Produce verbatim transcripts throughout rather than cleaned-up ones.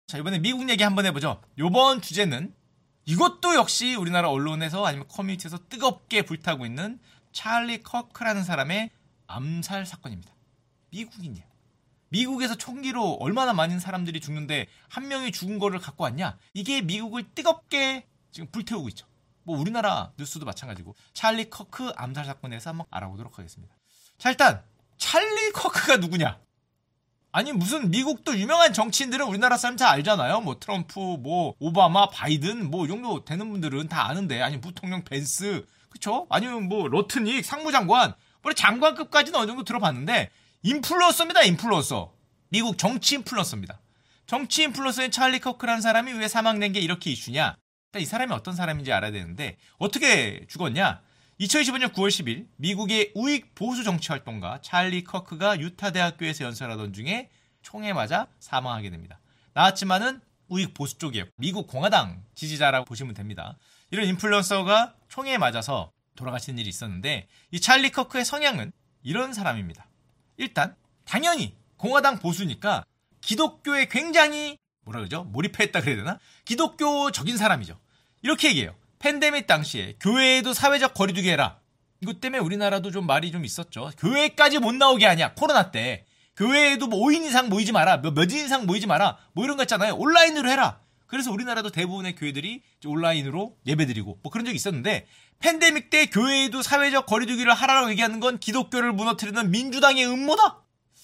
자, 이번에 미국 얘기 한번 해보죠. 이번 주제는 이것도 역시 우리나라 언론에서 아니면 커뮤니티에서 뜨겁게 불타고 있는 찰리 커크라는 사람의 암살 사건입니다. 미국인이에요. 미국에서 총기로 얼마나 많은 사람들이 죽는데 한 명이 죽은 거를 갖고 왔냐? 이게 미국을 뜨겁게 지금 불태우고 있죠. 뭐 우리나라 뉴스도 마찬가지고. 찰리 커크 암살 사건에 대해서 한번 알아보도록 하겠습니다. 자, 일단 찰리 커크가 누구냐? 아니 무슨 미국도 유명한 정치인들은 우리나라 사람 다 알잖아요. 뭐 트럼프, 뭐 오바마, 바이든 뭐 이 정도 되는 분들은 다 아는데, 아니 부통령 벤스, 그쵸? 아니면 뭐 러트닉 상무장관, 뭐 장관급까지는 어느 정도 들어봤는데 인플루언서입니다. 인플루언서. 미국 정치 인플루언서입니다. 정치 인플루언서인 찰리 커크라는 사람이 왜 사망된 게 이렇게 이슈냐? 일단 이 사람이 어떤 사람인지 알아야 되는데 어떻게 죽었냐? 이천이십오 년 구월 십일 미국의 우익 보수 정치 활동가 찰리 커크가 유타 대학교에서 연설하던 중에 총에 맞아 사망하게 됩니다. 나왔지만은 우익 보수 쪽이에요. 미국 공화당 지지자라고 보시면 됩니다. 이런 인플루언서가 총에 맞아서 돌아가신 일이 있었는데 이 찰리 커크의 성향은 이런 사람입니다. 일단 당연히 공화당 보수니까 기독교에 굉장히 뭐라 그러죠? 몰입했다 그래야 되나? 기독교적인 사람이죠. 이렇게 얘기해요. 팬데믹 당시에 교회에도 사회적 거리두기 해라. 이것 때문에 우리나라도 좀 말이 좀 있었죠. 교회까지 못 나오게 하냐. 코로나 때. 교회에도 뭐 오 인 이상 모이지 마라. 몇, 몇 인 이상 모이지 마라. 뭐 이런 거 있잖아요. 온라인으로 해라. 그래서 우리나라도 대부분의 교회들이 온라인으로 예배드리고 뭐 그런 적이 있었는데 팬데믹 때 교회에도 사회적 거리두기를 하라고 얘기하는 건 기독교를 무너뜨리는 민주당의 음모다.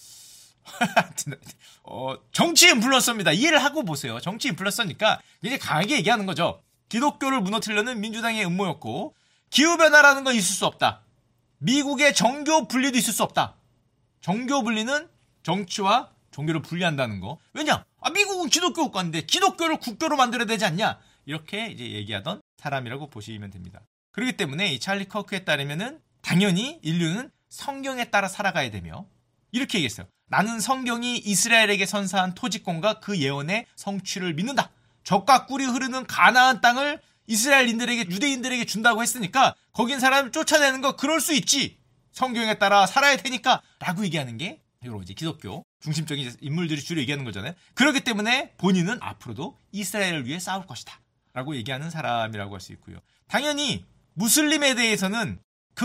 어, 정치 인플루언서입니다. 이해를 하고 보세요. 정치 인플루언서니까 이제 강하게 얘기하는 거죠. 기독교를 무너뜨리려는 민주당의 음모였고 기후변화라는 건 있을 수 없다. 미국의 정교 분리도 있을 수 없다. 정교 분리는 정치와 종교를 분리한다는 거. 왜냐? 아, 미국은 기독교 국가인데 기독교를 국교로 만들어야 되지 않냐? 이렇게 이제 얘기하던 사람이라고 보시면 됩니다. 그렇기 때문에 이 찰리 커크에 따르면은 당연히 인류는 성경에 따라 살아가야 되며 이렇게 얘기했어요. 나는 성경이 이스라엘에게 선사한 토지권과 그 예언의 성취를 믿는다. 젖과 꿀이 흐르는 가나안 땅을 이스라엘인들에게 유대인들에게 준다고 했으니까 거긴 사람을 쫓아내는 거 그럴 수 있지. 성경에 따라 살아야 되니까 라고 얘기하는 게 이런 이제 기독교 중심적인 인물들이 주로 얘기하는 거잖아요. 그렇기 때문에 본인은 앞으로도 이스라엘을 위해 싸울 것이다 라고 얘기하는 사람이라고 할 수 있고요. 당연히 무슬림에 대해서는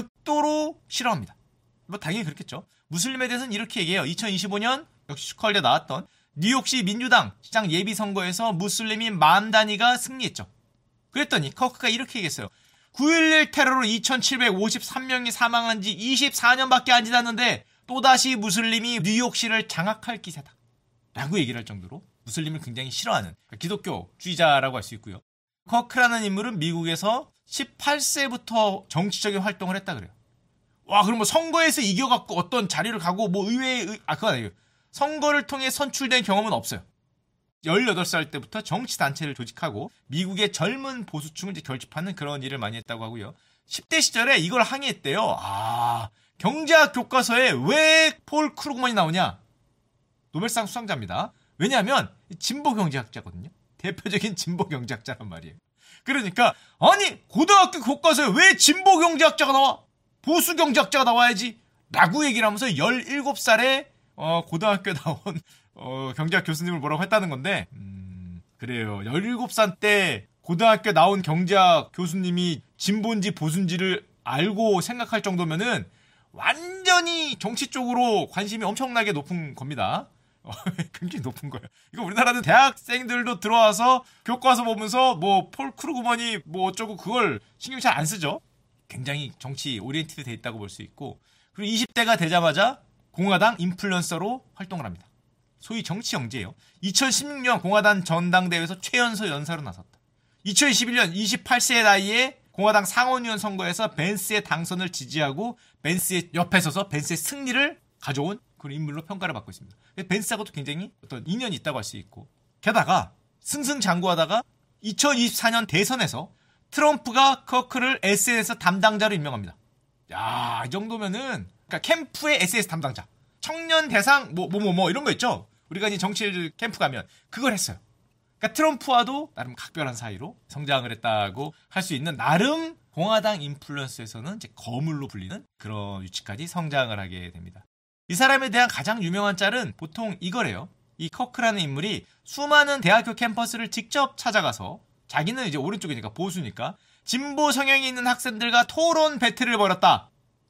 극도로 싫어합니다. 뭐 당연히 그렇겠죠. 무슬림에 대해서는 이렇게 얘기해요. 이천이십오 년 역시 슈컬리에 나왔던 뉴욕시 민주당 시장 예비선거에서 무슬림인 만 단위가 승리했죠. 그랬더니 커크가 이렇게 얘기했어요. 구일일 테러로 이천칠백오십삼 명이 사망한 지 이십사 년밖에 안 지났는데 또다시 무슬림이 뉴욕시를 장악할 기세다 라고 얘기를 할 정도로 무슬림을 굉장히 싫어하는 기독교주의자라고 할 수 있고요. 커크라는 인물은 미국에서 십팔 세부터 정치적인 활동을 했다 그래요. 와, 그럼 뭐 선거에서 이겨갖고 어떤 자리를 가고 뭐 의회에, 의... 아, 그건 아니에요. 선거를 통해 선출된 경험은 없어요. 열여덟 살 때부터 정치단체를 조직하고 미국의 젊은 보수층을 이제 결집하는 그런 일을 많이 했다고 하고요. 십 대 시절에 이걸 항의했대요. 아, 경제학 교과서에 왜 폴 크루그만이 나오냐? 노벨상 수상자입니다. 왜냐하면 진보 경제학자거든요. 대표적인 진보 경제학자란 말이에요. 그러니까 아니 고등학교 교과서에 왜 진보 경제학자가 나와? 보수 경제학자가 나와야지 라고 얘기를 하면서 열일곱 살에 어, 고등학교 나온 어, 경제학 교수님을 뭐라고 했다는 건데 음, 그래요. 열일곱 살 때 고등학교 나온 경제학 교수님이 진보인지 보수인지를 알고 생각할 정도면은 완전히 정치 쪽으로 관심이 엄청나게 높은 겁니다. 어, 굉장히 높은 거예요. 이거 우리나라는 대학생들도 들어와서 교과서 보면서 뭐 폴 크루그먼이 뭐 어쩌고 그걸 신경 잘 안 쓰죠. 굉장히 정치 오리엔티드 돼 있다고 볼 수 있고 그리고 이십 대가 되자마자 공화당 인플루언서로 활동을 합니다. 소위 정치 영재예요. 이천십육 년 공화당 전당대회에서 최연소 연설을 나섰다. 이천이십일 년 이십팔 세의 나이에 공화당 상원의원 선거에서 벤스의 당선을 지지하고 벤스의 옆에 서서 벤스의 승리를 가져온 그런 인물로 평가를 받고 있습니다. 벤스하고도 굉장히 어떤 인연이 있다고 할 수 있고 게다가 승승장구하다가 이천이십사 년 대선에서 트럼프가 커크를 에스엔에스 담당자로 임명합니다. 야, 이 정도면은 그러니까 캠프의 에스엔에스 담당자, 청년 대상 뭐 뭐 뭐 뭐 이런 거 있죠. 우리가 이제 정치 캠프 가면 그걸 했어요. 그러니까 트럼프와도 나름 각별한 사이로 성장을 했다고 할 수 있는 나름 공화당 인플루언스에서는 이제 거물로 불리는 그런 위치까지 성장을 하게 됩니다. 이 사람에 대한 가장 유명한 짤은 보통 이거래요. 이 커크라는 인물이 수많은 대학교 캠퍼스를 직접 찾아가서 자기는 이제 오른쪽이니까 보수니까 진보 성향이 있는 학생들과 토론 배틀을 벌였다.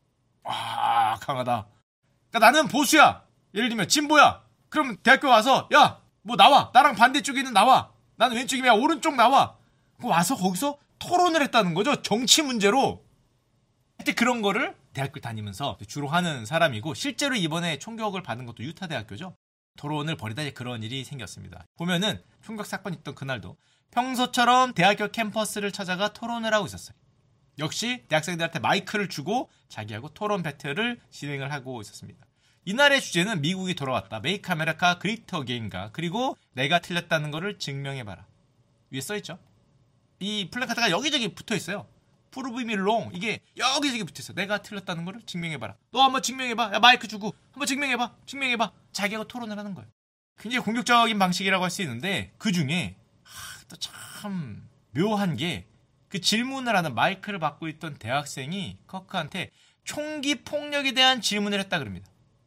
와, 강하다. 그러니까 나는 보수야. 예를 들면 진보야. 그럼 대학교 와서 야, 뭐 나와. 나랑 반대쪽에 있는 나와. 나는 왼쪽이면 오른쪽 나와. 와서 거기서 토론을 했다는 거죠. 정치 문제로. 하여튼 그런 거를 대학교 다니면서 주로 하는 사람이고 실제로 이번에 총격을 받은 것도 유타 대학교죠. 토론을 벌이다 이제 그런 일이 생겼습니다. 보면은 총격 사건이 있던 그날도 평소처럼 대학교 캠퍼스를 찾아가 토론을 하고 있었어요. 역시 대학생들한테 마이크를 주고 자기하고 토론 배틀을 진행을 하고 있었습니다. 이날의 주제는 미국이 돌아왔다. Make America Great Again가. 그리고 내가 틀렸다는 거를 증명해봐라. 위에 써있죠. 이 플래카드가 여기저기 붙어있어요. Prove me wrong. 이게 여기저기 붙어있어. 내가 틀렸다는 거를 증명해봐라. 너 한번 증명해봐. 야, 마이크 주고 한번 증명해봐. 증명해봐. 자기하고 토론을 하는 거예요. 굉장히 공격적인 방식이라고 할 수 있는데 그 중에 또 참 묘한 게 그 질문을 하는 마이크를 받고 있던 대학생이 커크한테 총기 폭력에 대한 질문을 했다 그럽니다.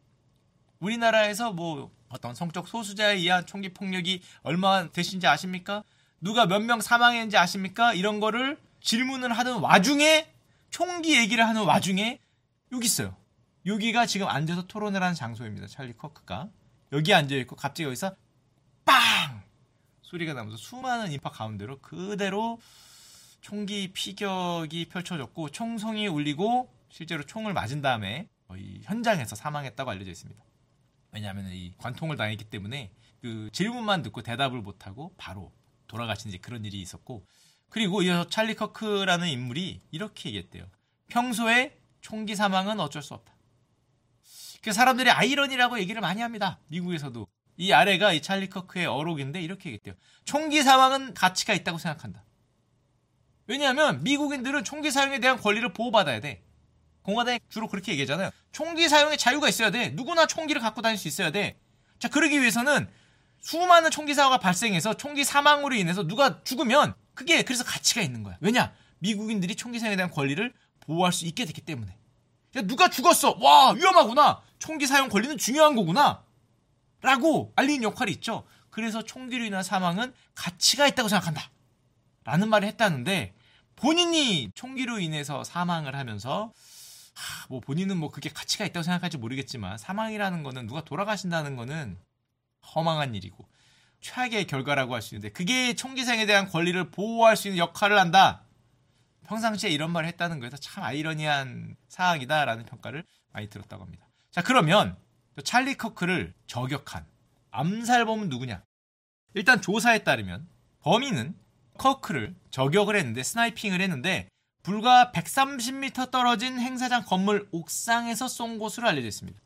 우리나라에서 뭐 어떤 성적 소수자에 의한 총기 폭력이 얼마 되신지 아십니까? 누가 몇 명 사망했는지 아십니까? 이런 거를 질문을 하는 와중에 총기 얘기를 하는 와중에 여기 있어요. 여기가 지금 앉아서 토론을 하는 장소입니다. 찰리 커크가 여기 앉아있고 갑자기 여기서 빵! 소리가 나면서 수많은 인파 가운데로 그대로 총기 피격이 펼쳐졌고 총성이 울리고 실제로 총을 맞은 다음에 거의 현장에서 사망했다고 알려져 있습니다. 왜냐하면 이 관통을 당했기 때문에 그 질문만 듣고 대답을 못하고 바로 돌아가신 이제 그런 일이 있었고 그리고 이어서 찰리 커크라는 인물이 이렇게 얘기했대요. 평소에 총기 사망은 어쩔 수 없다. 그 사람들이 아이러니라고 얘기를 많이 합니다. 미국에서도. 이 아래가 이 찰리 커크의 어록인데 이렇게 얘기했대요. 총기 사망은 가치가 있다고 생각한다. 왜냐하면 미국인들은 총기 사용에 대한 권리를 보호받아야 돼. 공화당이 주로 그렇게 얘기하잖아요. 총기 사용에 자유가 있어야 돼. 누구나 총기를 갖고 다닐 수 있어야 돼. 자, 그러기 위해서는 수많은 총기 사고가 발생해서 총기 사망으로 인해서 누가 죽으면 그게 그래서 가치가 있는 거야. 왜냐? 미국인들이 총기 사용에 대한 권리를 보호할 수 있게 됐기 때문에. 야, 누가 죽었어. 와, 위험하구나. 총기 사용 권리는 중요한 거구나. 라고 알리는 역할이 있죠. 그래서 총기로 인한 사망은 가치가 있다고 생각한다. 라는 말을 했다는데 본인이 총기로 인해서 사망을 하면서 하, 뭐 본인은 뭐 그게 가치가 있다고 생각할지 모르겠지만 사망이라는 거는 누가 돌아가신다는 거는 허망한 일이고 최악의 결과라고 할 수 있는데 그게 총기 사용에 대한 권리를 보호할 수 있는 역할을 한다. 평상시에 이런 말을 했다는 거에서 참 아이러니한 사항이다라는 평가를 많이 들었다고 합니다. 자, 그러면 찰리 커크를 저격한 암살범은 누구냐? 일단 조사에 따르면 범인은 커크를 저격을 했는데 스나이핑을 했는데 불과 백삼십 미터 떨어진 행사장 건물 옥상에서 쏜 것으로 알려져 있습니다.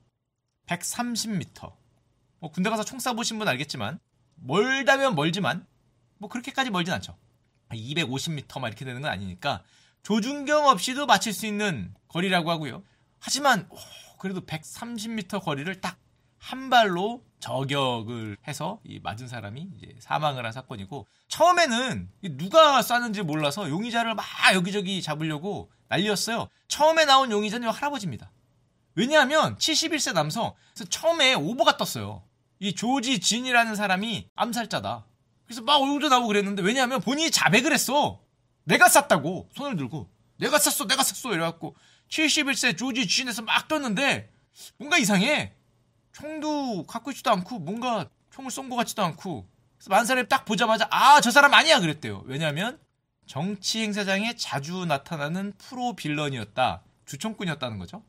백삼십 미터. 뭐 군대 가서 총 쏴보신 분 알겠지만 멀다면 멀지만 뭐 그렇게까지 멀진 않죠. 이백오십 미터만 이렇게 되는 건 아니니까 조준경 없이도 맞힐 수 있는 거리라고 하고요. 하지만 오, 그래도 백삼십 미터 거리를 딱 한 발로 저격을 해서 이 맞은 사람이 이제 사망을 한 사건이고 처음에는 누가 쐈는지 몰라서 용의자를 막 여기저기 잡으려고 난리였어요. 처음에 나온 용의자는 할아버지입니다. 왜냐하면 칠십일 세 남성. 그래서 처음에 오보가 떴어요. 이 조지 진이라는 사람이 암살자다. 그래서 막 얼굴도 나오고 그랬는데 왜냐하면 본인이 자백을 했어. 내가 쐈다고 손을 들고 내가 쐈어 내가 쐈어 이래갖고 칠십일 세 조지 진에서 막 떴는데 뭔가 이상해. 총도 갖고 있지도 않고 뭔가 총을 쏜 것 같지도 않고 그래서 많은 사람이 딱 보자마자 아, 저 사람 아니야 그랬대요. 왜냐하면 정치 행사장에 자주 나타나는 프로 빌런이었다. 주총꾼이었다는 거죠.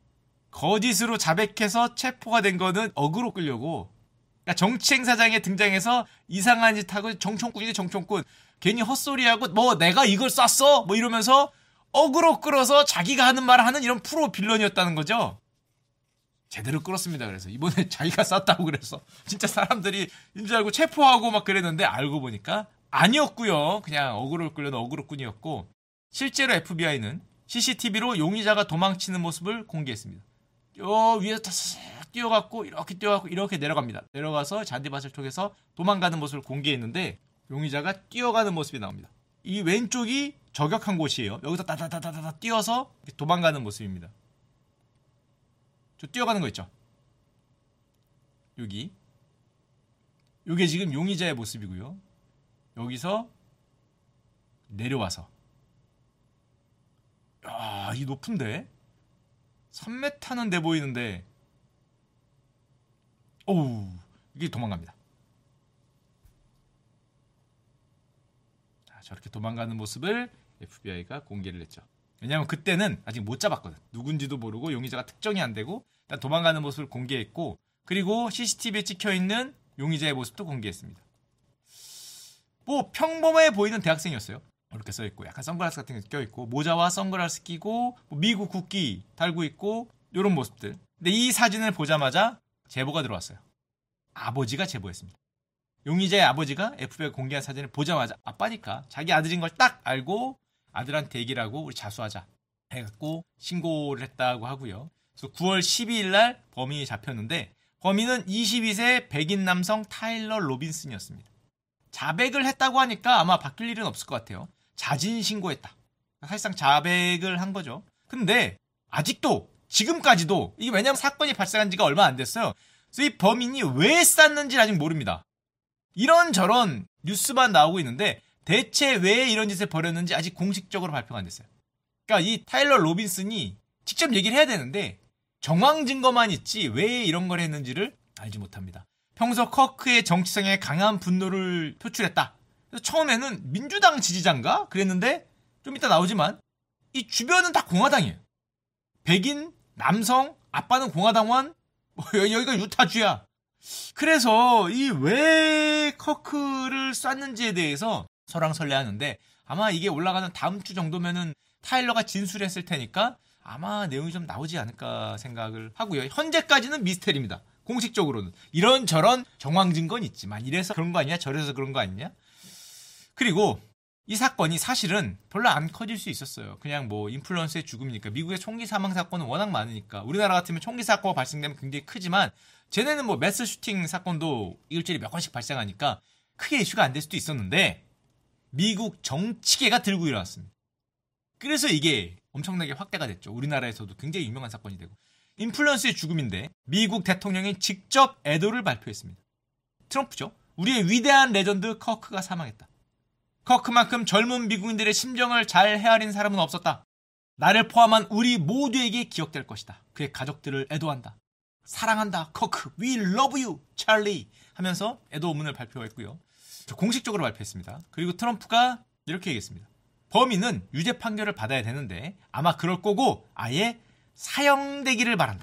거짓으로 자백해서 체포가 된 거는 어그로 끌려고 그러니까 정치 행사장에 등장해서 이상한 짓 하고 정총꾼이지 정총꾼 괜히 헛소리하고 뭐 내가 이걸 쐈어 뭐 이러면서 어그로 끌어서 자기가 하는 말을 하는 이런 프로 빌런이었다는 거죠. 제대로 끌었습니다. 그래서 이번에 자기가 쐈다고 그래서 진짜 사람들이 인줄 알고 체포하고 막 그랬는데 알고 보니까 아니었고요. 그냥 어그로 끌려는 어그로꾼이었고 실제로 에프비아이는 씨씨티비로 용의자가 도망치는 모습을 공개했습니다. 요 위에서 탁 뛰어갖고 이렇게 뛰어갖고 이렇게 내려갑니다. 내려가서 잔디밭을 통해서 도망가는 모습을 공개했는데 용의자가 뛰어가는 모습이 나옵니다. 이 왼쪽이 저격한 곳이에요. 여기서 따다다다다다 뛰어서 도망가는 모습입니다. 저 뛰어가는 거 있죠? 여기 요게 지금 용의자의 모습이고요. 여기서 내려와서 야, 이 높은데? 삼 미터는 돼 보이는데 어우, 이게 도망갑니다. 자, 저렇게 도망가는 모습을 에프비아이가 공개를 했죠. 왜냐하면 그때는 아직 못 잡았거든. 누군지도 모르고 용의자가 특정이 안 되고 일단 도망가는 모습을 공개했고, 그리고 씨씨티비에 찍혀있는 용의자의 모습도 공개했습니다. 뭐 평범해 보이는 대학생이었어요. 이렇게 써있고 약간 선글라스 같은 게 껴있고 모자와 선글라스 끼고 뭐 미국 국기 달고 있고 이런 모습들. 근데 이 사진을 보자마자 제보가 들어왔어요. 아버지가 제보했습니다. 용의자의 아버지가 에프비아이가 공개한 사진을 보자마자 아빠니까 자기 아들인 걸 딱 알고 아들한테 얘기를 하고 우리 자수하자 해갖고 신고를 했다고 하고요. 그래서 구월 십이일 날 범인이 잡혔는데 범인은 이십이 세 백인 남성 타일러 로빈슨이었습니다. 자백을 했다고 하니까 아마 바뀔 일은 없을 것 같아요. 자진 신고했다. 사실상 자백을 한 거죠. 근데 아직도 지금까지도 이게 왜냐면 사건이 발생한 지가 얼마 안 됐어요. 그래서 이 범인이 왜 쐈는지 아직 모릅니다. 이런저런 뉴스만 나오고 있는데 대체 왜 이런 짓을 벌였는지 아직 공식적으로 발표가 안 됐어요. 그러니까 이 타일러 로빈슨이 직접 얘기를 해야 되는데 정황 증거만 있지 왜 이런 걸 했는지를 알지 못합니다. 평소 커크의 정치성에 강한 분노를 표출했다. 그래서 처음에는 민주당 지지자인가? 그랬는데 좀 이따 나오지만 이 주변은 다 공화당이에요. 백인, 남성, 아빠는 공화당원, 뭐 여기가 유타주야. 그래서 이 왜 커크를 쐈는지에 대해서 설왕설래하는데 아마 이게 올라가는 다음 주 정도면은 타일러가 진술했을 테니까 아마 내용이 좀 나오지 않을까 생각을 하고요. 현재까지는 미스테리입니다. 공식적으로는. 이런저런 정황 증거는 있지만 이래서 그런 거 아니냐 저래서 그런 거 아니냐. 그리고 이 사건이 사실은 별로 안 커질 수 있었어요. 그냥 뭐 인플루언서의 죽음이니까. 미국의 총기 사망 사건은 워낙 많으니까. 우리나라 같으면 총기 사건이 발생되면 굉장히 크지만 쟤네는 뭐 매스 슈팅 사건도 일주일에 몇 건씩 발생하니까 크게 이슈가 안 될 수도 있었는데 미국 정치계가 들고 일어났습니다. 그래서 이게 엄청나게 확대가 됐죠. 우리나라에서도 굉장히 유명한 사건이 되고. 인플루언서의 죽음인데 미국 대통령이 직접 애도를 발표했습니다. 트럼프죠. 우리의 위대한 레전드 커크가 사망했다. 커크만큼 젊은 미국인들의 심정을 잘 헤아린 사람은 없었다. 나를 포함한 우리 모두에게 기억될 것이다. 그의 가족들을 애도한다. 사랑한다. 커크. We love you, 찰리. 하면서 애도문을 발표했고요. 공식적으로 발표했습니다. 그리고 트럼프가 이렇게 얘기했습니다. 범인은 유죄 판결을 받아야 되는데 아마 그럴 거고 아예 사형되기를 바란다.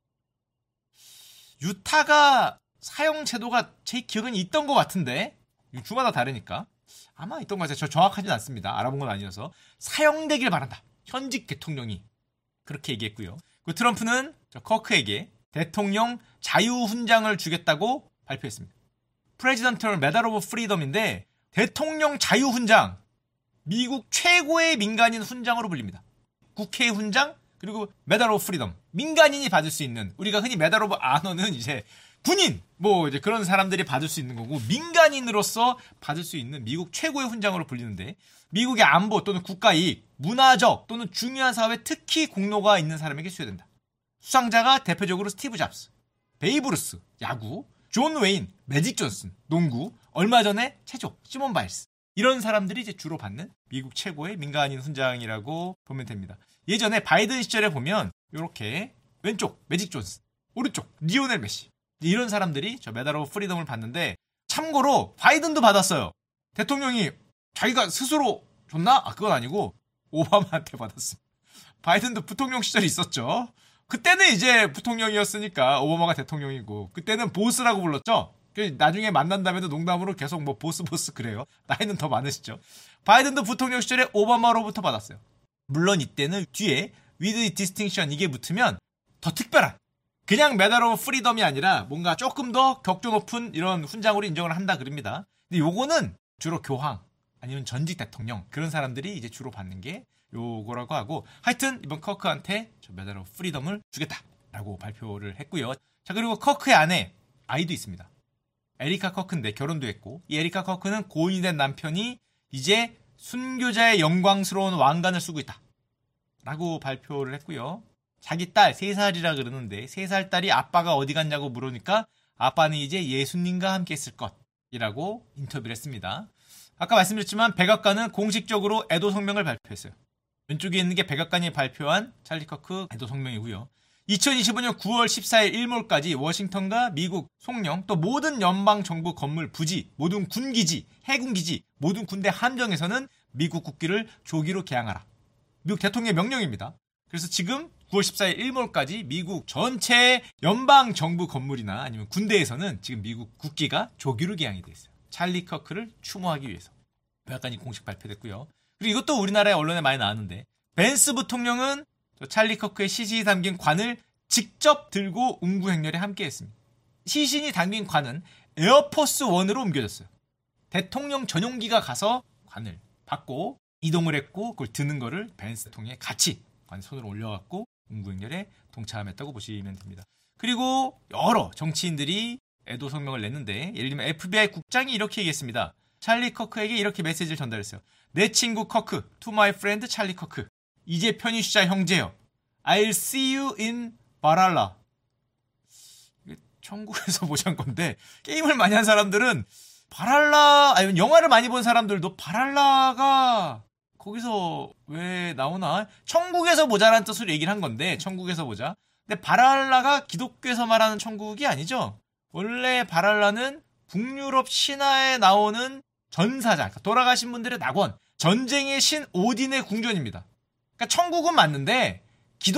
유타가 사형 제도가 제 기억은 있던 것 같은데 주마다 다르니까 아마 있던 것 같아요. 저 정확하진 않습니다. 알아본 건 아니어서. 사형되길 바란다. 현직 대통령이 그렇게 얘기했고요. 그 트럼프는 저 커크에게 대통령 자유훈장을 주겠다고 발표했습니다. 프레지던털 메달 오브 프리덤인데 대통령 자유훈장, 미국 최고의 민간인 훈장으로 불립니다. 국회 훈장 그리고 메달 오브 프리덤, 민간인이 받을 수 있는, 우리가 흔히 메달 오브 아너는 이제 군인 뭐 이제 그런 사람들이 받을 수 있는 거고 민간인으로서 받을 수 있는 미국 최고의 훈장으로 불리는데 미국의 안보 또는 국가이익, 문화적 또는 중요한 사업에 특히 공로가 있는 사람에게 수여된다. 수상자가 대표적으로 스티브 잡스, 베이브 루스, 야구, 존 웨인, 매직 존슨, 농구, 얼마 전에 체조, 시몬 바일스 이런 사람들이 이제 주로 받는 미국 최고의 민간인 훈장이라고 보면 됩니다. 예전에 바이든 시절에 보면 이렇게 왼쪽 매직 존슨, 오른쪽 리오넬 메시 이런 사람들이 저 메달 오브 프리덤을 받는데 참고로 바이든도 받았어요. 대통령이 자기가 스스로 줬나? 아 그건 아니고 오바마한테 받았습니다. 바이든도 부통령 시절이 있었죠. 그때는 이제 부통령이었으니까 오바마가 대통령이고 그때는 보스라고 불렀죠. 나중에 만난다면도 농담으로 계속 뭐 보스 보스 그래요. 나이는 더 많으시죠. 바이든도 부통령 시절에 오바마로부터 받았어요. 물론 이때는 뒤에 with distinction 이게 붙으면 더 특별한 그냥 메달 오브 프리덤이 아니라 뭔가 조금 더 격조 높은 이런 훈장으로 인정을 한다 그럽니다. 근데 요거는 주로 교황 아니면 전직 대통령 그런 사람들이 이제 주로 받는 게 요거라고 하고 하여튼 이번 커크한테 저 메달 오브 프리덤을 주겠다라고 발표를 했고요. 자 그리고 커크의 아내 아이도 있습니다. 에리카 커크인데 결혼도 했고 이 에리카 커크는 고인이 된 남편이 이제 순교자의 영광스러운 왕관을 쓰고 있다 라고 발표를 했고요. 자기 딸 세 살이라 그러는데 세 살 딸이 아빠가 어디 갔냐고 물으니까 아빠는 이제 예수님과 함께 있을 것 이라고 인터뷰를 했습니다. 아까 말씀드렸지만 백악관은 공식적으로 애도 성명을 발표했어요. 왼쪽에 있는 게 백악관이 발표한 찰리 커크 애도 성명이고요. 이천이십오 년 구월 십사일 일몰까지 워싱턴과 미국 송령 또 모든 연방정부 건물 부지, 모든 군기지, 해군기지, 모든 군대 함정에서는 미국 국기를 조기로 개항하라. 미국 대통령의 명령입니다. 그래서 지금 구월 십사일 일몰까지 미국 전체 연방정부 건물이나 아니면 군대에서는 지금 미국 국기가 조기로 개항이 돼 있어요. 찰리 커크를 추모하기 위해서. 백악관이 공식 발표됐고요. 그리고 이것도 우리나라의 언론에 많이 나왔는데 벤스 부통령은 찰리 커크의 시신이 담긴 관을 직접 들고 운구 행렬에 함께했습니다. 시신이 담긴 관은 에어포스 원으로 옮겨졌어요. 대통령 전용기가 가서 관을 받고 이동을 했고 그걸 드는 거를 벤스 대통령이 같이 관 손으로 올려갖고 운구 행렬에 동참했다고 보시면 됩니다. 그리고 여러 정치인들이 애도 성명을 냈는데 예를 들면 에프비아이 국장이 이렇게 얘기했습니다. 찰리 커크에게 이렇게 메시지를 전달했어요. 내 친구 커크, to my friend 찰리 커크. 이제 편히 쉬자 형제여. I'll see you in 바랄라. 이게 천국에서 보잔 건데 게임을 많이 한 사람들은 바랄라 아니면 영화를 많이 본 사람들도 바랄라가 거기서 왜 나오나? 천국에서 보자라는 뜻으로 얘기를 한 건데 천국에서 보자. 근데 바랄라가 기독교에서 말하는 천국이 아니죠. 원래 바랄라는 북유럽 신화에 나오는 전사자, 그러니까 돌아가신 분들의 낙원, 전쟁의 신 오딘의 궁전입니다. 그러니까 천국은 맞는데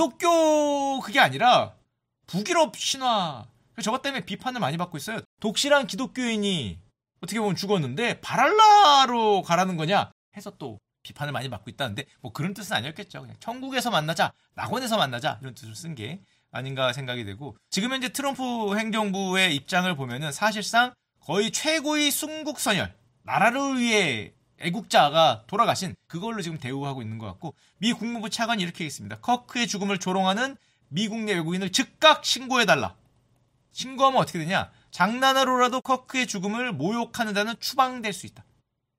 기독교 그게 아니라 북유럽 신화. 저것 때문에 비판을 많이 받고 있어요. 독실한 기독교인이 어떻게 보면 죽었는데 바랄라로 가라는 거냐 해서 또 비판을 많이 받고 있다는데 뭐 그런 뜻은 아니었겠죠. 그냥 천국에서 만나자, 낙원에서 만나자 이런 뜻을 쓴 게 아닌가 생각이 되고 지금 현재 트럼프 행정부의 입장을 보면은 사실상 거의 최고의 순국선열, 나라를 위해 애국자가 돌아가신 그걸로 지금 대우하고 있는 것 같고 미 국무부 차관이 이렇게 얘기했습니다. 커크의 죽음을 조롱하는 미국 내 외국인을 즉각 신고해달라. 신고하면 어떻게 되냐? 장난으로라도 커크의 죽음을 모욕하는다는 추방될 수 있다.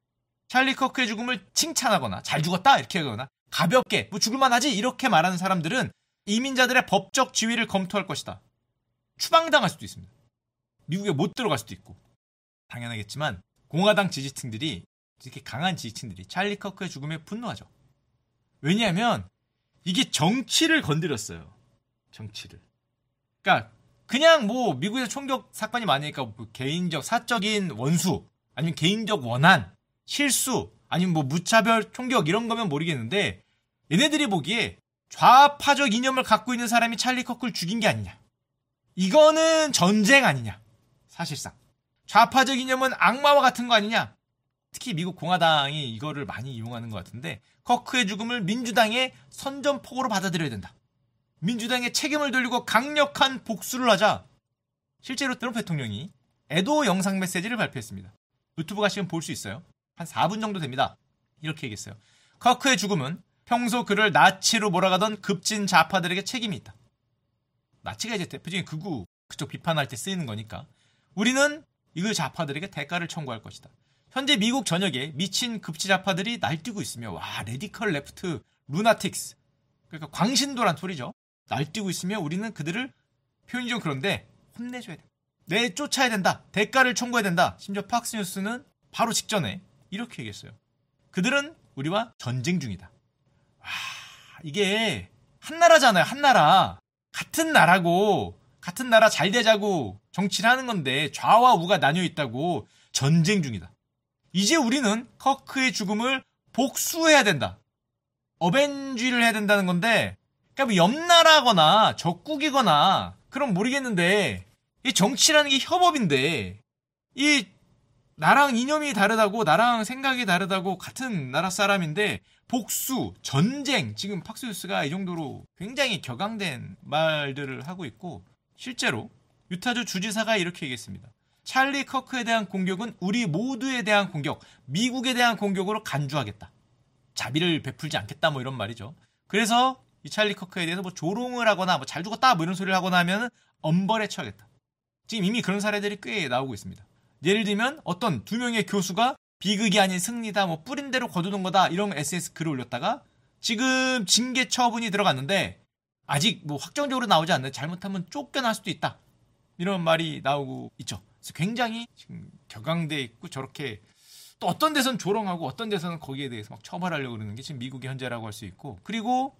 찰리 커크의 죽음을 칭찬하거나 잘 죽었다 이렇게 하거나 가볍게 뭐 죽을만하지 이렇게 말하는 사람들은 이민자들의 법적 지위를 검토할 것이다. 추방당할 수도 있습니다. 미국에 못 들어갈 수도 있고 당연하겠지만 공화당 지지층들이 이렇게 강한 지지층들이 찰리 커크의 죽음에 분노하죠. 왜냐하면 이게 정치를 건드렸어요. 정치를. 그러니까 그냥 뭐 미국에서 총격 사건이 많으니까 뭐 개인적 사적인 원수 아니면 개인적 원한 실수 아니면 뭐 무차별 총격 이런 거면 모르겠는데 얘네들이 보기에 좌파적 이념을 갖고 있는 사람이 찰리 커크를 죽인 게 아니냐. 이거는 전쟁 아니냐. 사실상. 좌파적 이념은 악마와 같은 거 아니냐. 특히 미국 공화당이 이거를 많이 이용하는 것 같은데 커크의 죽음을 민주당의 선전포고로 받아들여야 된다. 민주당의 책임을 돌리고 강력한 복수를 하자. 실제로 트럼프 대통령이 애도 영상 메시지를 발표했습니다. 유튜브 가시면 볼 수 있어요. 한 사 분 정도 됩니다. 이렇게 얘기했어요. 커크의 죽음은 평소 그를 나치로 몰아가던 급진 좌파들에게 책임이 있다. 나치가 이제 대표적인 극우 그쪽 비판할 때 쓰이는 거니까 우리는 이그 좌파들에게 대가를 청구할 것이다. 현재 미국 전역에 미친 급지 좌파들이 날뛰고 있으며 와 레디컬 레프트 루나틱스 그러니까 광신도란 소리죠. 날뛰고 있으며 우리는 그들을 표현이 좀 그런데 혼내줘야 돼. 내쫓아야 된다. 대가를 청구해야 된다. 심지어 팍스뉴스는 바로 직전에 이렇게 얘기했어요. 그들은 우리와 전쟁 중이다. 와, 이게 한 나라잖아요. 한 나라. 같은 나라고 같은 나라 잘 되자고 정치를 하는 건데 좌와 우가 나뉘어 있다고 전쟁 중이다. 이제 우리는 커크의 죽음을 복수해야 된다. 어벤지를 해야 된다는 건데 그러니까 뭐 옆나라거나 적국이거나 그럼 모르겠는데 이 정치라는 게 협업인데 이 나랑 이념이 다르다고 나랑 생각이 다르다고 같은 나라 사람인데 복수, 전쟁 지금 팍스뉴스가 이 정도로 굉장히 격앙된 말들을 하고 있고 실제로 유타주 주지사가 이렇게 얘기했습니다. 찰리 커크에 대한 공격은 우리 모두에 대한 공격, 미국에 대한 공격으로 간주하겠다. 자비를 베풀지 않겠다 뭐 이런 말이죠. 그래서 이 찰리 커크에 대해서 뭐 조롱을 하거나 뭐 잘 죽었다 뭐 이런 소리를 하거나 하면 엄벌에 처하겠다. 지금 이미 그런 사례들이 꽤 나오고 있습니다. 예를 들면 어떤 두 명의 교수가 비극이 아닌 승리다 뭐 뿌린 대로 거두는 거다 이런 에스엔에스 글을 올렸다가 지금 징계 처분이 들어갔는데 아직 뭐 확정적으로 나오지 않는데 잘못하면 쫓겨날 수도 있다. 이런 말이 나오고 있죠. 그래서 굉장히 지금 격앙돼 있고 저렇게 또 어떤 데서는 조롱하고 어떤 데서는 거기에 대해서 막 처벌하려고 그러는 게 지금 미국의 현재라고 할 수 있고 그리고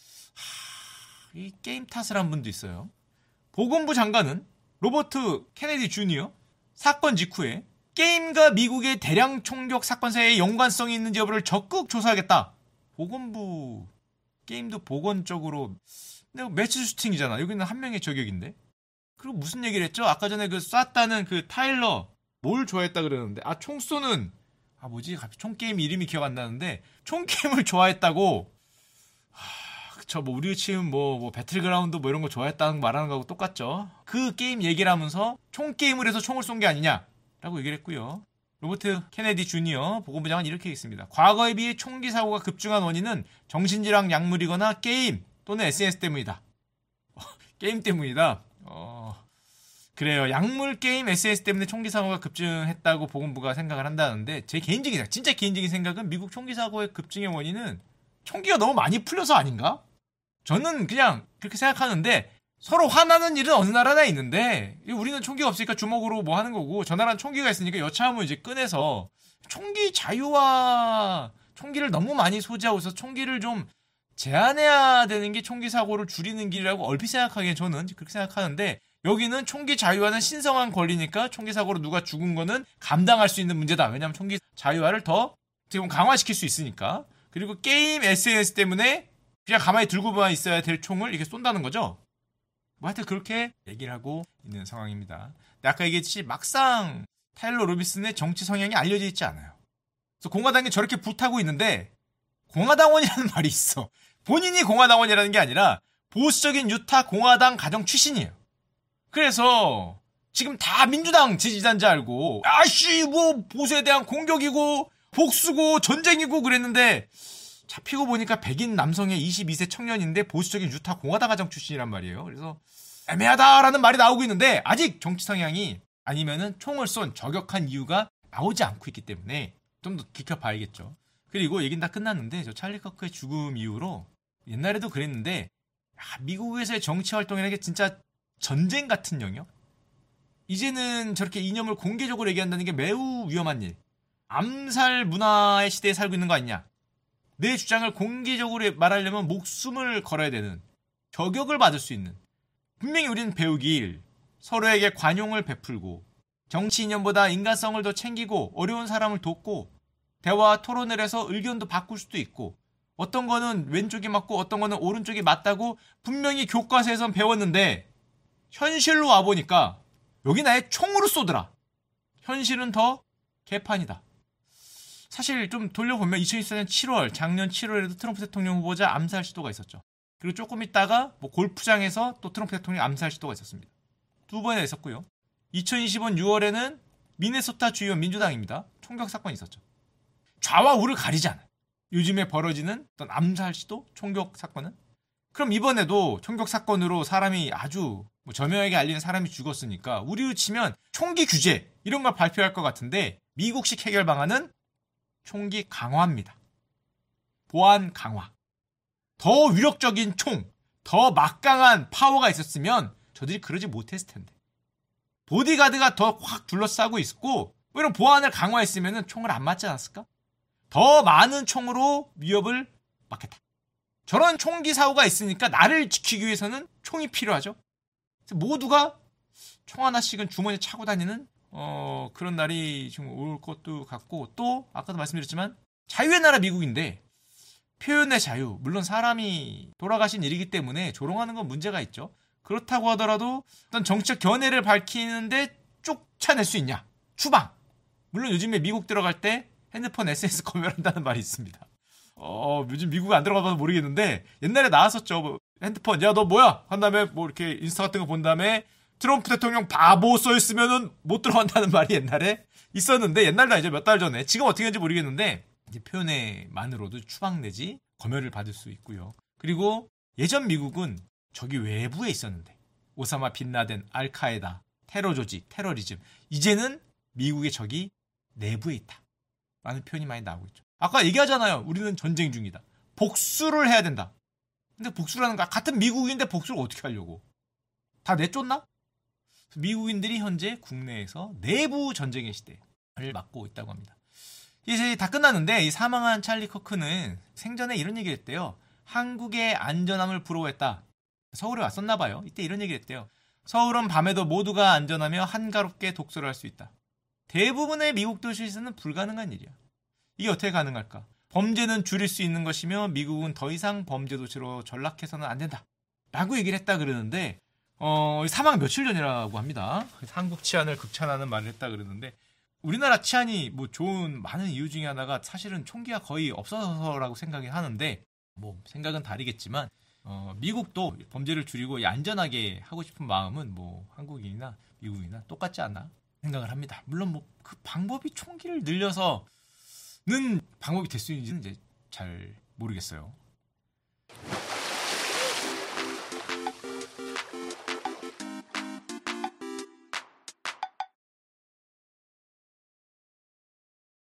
하, 이 게임 탓을 한 분도 있어요. 보건부 장관은 로버트 케네디 주니어 사건 직후에 게임과 미국의 대량 총격 사건 사이에 연관성이 있는지 여부를 적극 조사하겠다. 보건부 게임도 보건적으로 근데 매치 슈팅이잖아. 여기는 한 명의 저격인데. 그리고 무슨 얘기를 했죠? 아까 전에 그 쐈다는 그 타일러 뭘 좋아했다 그러는데 아 총 쏘는 아 뭐지 갑자기 총 게임 이름이 기억 안 나는데 총 게임을 좋아했다고. 하, 그쵸 뭐 우리 치면 뭐, 뭐 배틀그라운드 뭐 이런 거 좋아했다는 거 말하는 거하고 똑같죠. 그 게임 얘기를 하면서 총 게임을 해서 총을 쏜 게 아니냐라고 얘기를 했고요. 로버트 케네디 주니어 보건부 장관은 이렇게 했습니다. 과거에 비해 총기 사고가 급증한 원인은 정신질환 약물이거나 게임 또는 에스엔에스 때문이다. 게임 때문이다. 어, 그래요. 약물, 게임, 에스엔에스 때문에 총기 사고가 급증했다고 보건부가 생각을 한다는데 제 개인적인 생각, 진짜 개인적인 생각은 미국 총기 사고의 급증의 원인은 총기가 너무 많이 풀려서 아닌가? 저는 그냥 그렇게 생각하는데 서로 화나는 일은 어느 나라나 있는데 우리는 총기가 없으니까 주먹으로 뭐 하는 거고 저 나라는 총기가 있으니까 여차하면 이제 꺼내서 총기 자유와 총기를 너무 많이 소지하고 있어서 총기를 좀 제한해야 되는 게 총기 사고를 줄이는 길이라고 얼핏 생각하기엔 저는 그렇게 생각하는데 여기는 총기 자유화는 신성한 권리니까 총기 사고로 누가 죽은 거는 감당할 수 있는 문제다. 왜냐하면 총기 자유화를 더 어떻게 보면 강화시킬 수 있으니까. 그리고 게임 에스엔에스 때문에 그냥 가만히 들고만 있어야 될 총을 이렇게 쏜다는 거죠. 뭐 하여튼 그렇게 얘기를 하고 있는 상황입니다. 근데 아까 얘기했듯이 막상 타일러 로빈슨의 정치 성향이 알려져 있지 않아요. 그래서 공화당이 저렇게 불타고 있는데 공화당원이라는 말이 있어. 본인이 공화당원이라는 게 아니라 보수적인 유타 공화당 가정 출신이에요. 그래서 지금 다 민주당 지지자인 줄 알고 아씨 뭐 보수에 대한 공격이고 복수고 전쟁이고 그랬는데 잡히고 보니까 백인 남성의 이십이 세 청년인데 보수적인 유타 공화당 가정 출신이란 말이에요. 그래서 애매하다라는 말이 나오고 있는데 아직 정치 성향이 아니면은 총을 쏜 저격한 이유가 나오지 않고 있기 때문에 좀 더 지켜봐야겠죠. 그리고 얘긴 다 끝났는데 저 찰리 커크의 죽음 이후로 옛날에도 그랬는데 야, 미국에서의 정치 활동이라는 게 진짜 전쟁 같은 영역? 이제는 저렇게 이념을 공개적으로 얘기한다는 게 매우 위험한 일. 암살 문화의 시대에 살고 있는 거 아니냐. 내 주장을 공개적으로 말하려면 목숨을 걸어야 되는 저격을 받을 수 있는 분명히 우리는 배우길 서로에게 관용을 베풀고 정치 이념보다 인간성을 더 챙기고 어려운 사람을 돕고 대화 토론을 해서 의견도 바꿀 수도 있고 어떤 거는 왼쪽이 맞고 어떤 거는 오른쪽이 맞다고 분명히 교과서에선 배웠는데 현실로 와보니까 여기 나의 총으로 쏘더라. 현실은 더 개판이다. 사실 좀 돌려보면 이천이십사 년 칠월 작년 칠월에도 트럼프 대통령 후보자 암살 시도가 있었죠. 그리고 조금 있다가 뭐 골프장에서 또 트럼프 대통령 암살 시도가 있었습니다. 두 번이나 있었고요. 이천이십 년 유월에는 미네소타 주의원 민주당입니다. 총격 사건이 있었죠. 좌와 우를 가리지 않아요. 요즘에 벌어지는 어떤 암살 시도, 총격 사건은. 그럼 이번에도 총격 사건으로 사람이 아주 뭐 저명하게 알리는 사람이 죽었으니까 우리로 치면 총기 규제 이런 걸 발표할 것 같은데 미국식 해결 방안은 총기 강화입니다. 보안 강화. 더 위력적인 총, 더 막강한 파워가 있었으면 저들이 그러지 못했을 텐데. 보디가드가 더 확 둘러싸고 있고 이런 보안을 강화했으면 총을 안 맞지 않았을까? 더 많은 총으로 위협을 막겠다. 저런 총기 사고가 있으니까 나를 지키기 위해서는 총이 필요하죠. 모두가 총 하나씩은 주머니에 차고 다니는 어, 그런 날이 지금 올 것도 같고 또 아까도 말씀드렸지만 자유의 나라 미국인데 표현의 자유, 물론 사람이 돌아가신 일이기 때문에 조롱하는 건 문제가 있죠. 그렇다고 하더라도 어떤 정치적 견해를 밝히는데 쫓아낼 수 있냐? 추방. 물론 요즘에 미국 들어갈 때 핸드폰 에스엔에스 검열한다는 말이 있습니다. 어, 요즘 미국 안 들어가봐서 모르겠는데 옛날에 나왔었죠. 뭐, 핸드폰 야 너 뭐야? 한 다음에 뭐 이렇게 인스타 같은 거 본 다음에 트럼프 대통령 바보 써있으면은 못 들어간다는 말이 옛날에 있었는데 옛날도 아니죠. 몇 달 전에. 지금 어떻게 하는지 모르겠는데 이제 표현에만으로도 추방 내지 검열을 받을 수 있고요. 그리고 예전 미국은 저기 외부에 있었는데 오사마 빈라덴, 알카에다, 테러 조직, 테러리즘 이제는 미국의 적이 내부에 있다 라는 표현이 많이 나오고 있죠. 아까 얘기하잖아요. 우리는 전쟁 중이다. 복수를 해야 된다. 근데 복수라는 거 같은 미국인데 복수를 어떻게 하려고? 다 내쫓나? 미국인들이 현재 국내에서 내부 전쟁의 시대를 맞고 있다고 합니다. 이제 다 끝났는데 이 사망한 찰리 커크는 생전에 이런 얘기를 했대요. 한국의 안전함을 부러워했다. 서울에 왔었나 봐요. 이때 이런 얘기를 했대요. 서울은 밤에도 모두가 안전하며 한가롭게 독서를 할 수 있다. 대부분의 미국 도시에서는 불가능한 일이야. 이게 어떻게 가능할까? 범죄는 줄일 수 있는 것이며 미국은 더 이상 범죄 도시로 전락해서는 안 된다. 라고 얘기를 했다 그러는데 어, 사망 며칠 전이라고 합니다. 한국 치안을 극찬하는 말을 했다 그러는데 우리나라 치안이 뭐 좋은 많은 이유 중에 하나가 사실은 총기가 거의 없어서라고 생각이 하는데 뭐 생각은 다르겠지만 어, 미국도 범죄를 줄이고 안전하게 하고 싶은 마음은 뭐 한국인이나 미국이나 똑같지 않나 생각을 합니다. 물론 뭐 그 방법이 총기를 늘려서는 방법이 될 수 있는지는 이제 잘 모르겠어요.